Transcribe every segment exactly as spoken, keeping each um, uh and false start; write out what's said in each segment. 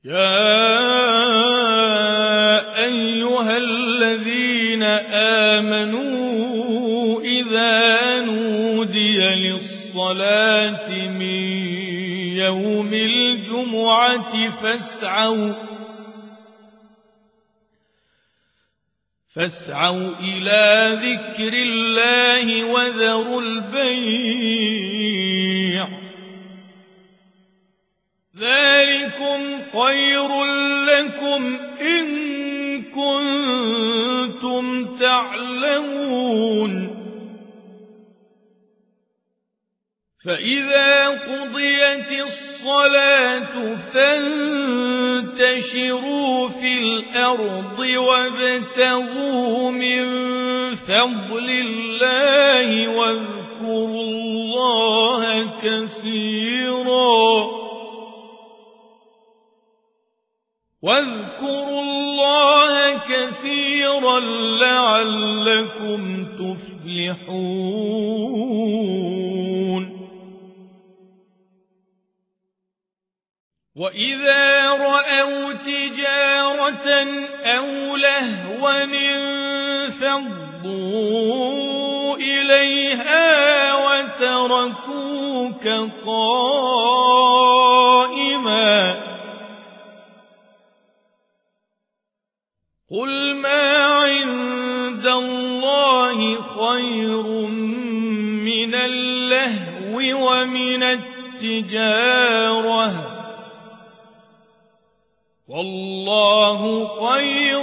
يا أيها الذين آمنوا إذا نودي للصلاة من يوم الجمعة فاسعوا فاسعوا إلى ذكر الله وذروا البيع ذلكم خير لكم إن كنتم تعلمون فإذا قضيت الصلاة فانتشروا في الأرض وابتغوا من فضل الله واذكروا الله كثيرا واذكروا الله كثيرا لعلكم تفلحون وإذا رأوا تجارة أو لهوا انفضوا إليها وتركوك قائما قل ما عند الله خير من اللهو ومن التجارة والله خير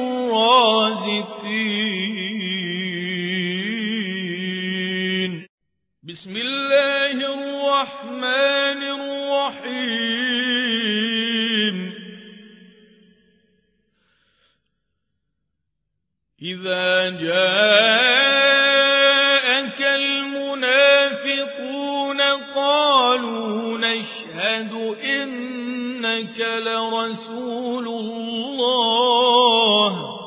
الرازقين. بسم الله الرحمن الرحيم. إذا جاءك المنافقون قالوا نشهد إنك لرسول الله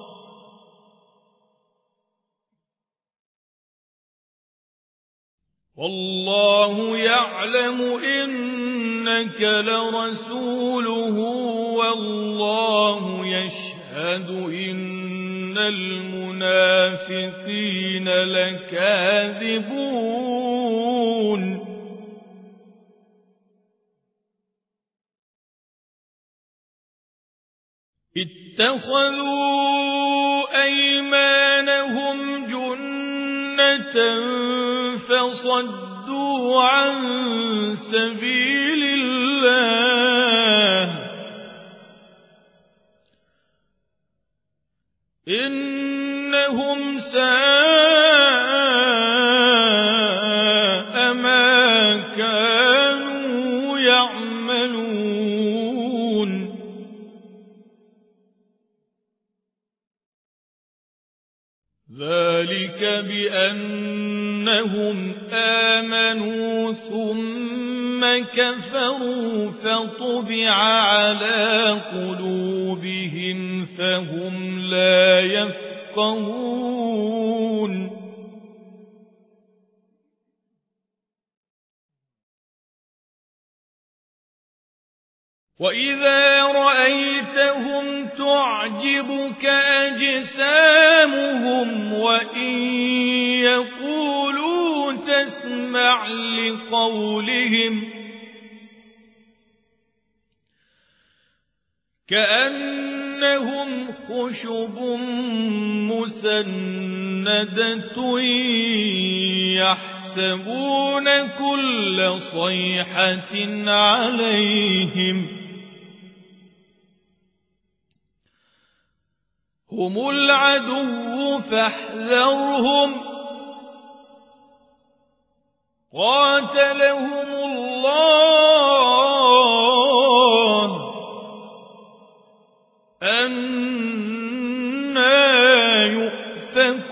والله يعلم إنك لرسوله والله يشهد إن المنافقين لكاذبون اتخذوا أيمانهم جنة فصدوا عن سبيل الله إنهم ساء ما كانوا يعملون ذلك بأنهم آمنوا ثم كفروا فطبع على قلوبهم فهم لا يفقهون وإذا رأيتهم تعجبك أجسامهم وإن يقولوا تسمع لقولهم كأنهم خشب مسندة يحسبون كل صيحة عليهم هم العدو فاحذرهم قاتلهم الله أنى يؤفكون